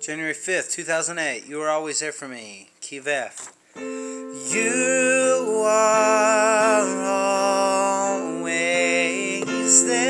January 5th, 2008. You were always there for me. Key of F. You are always there.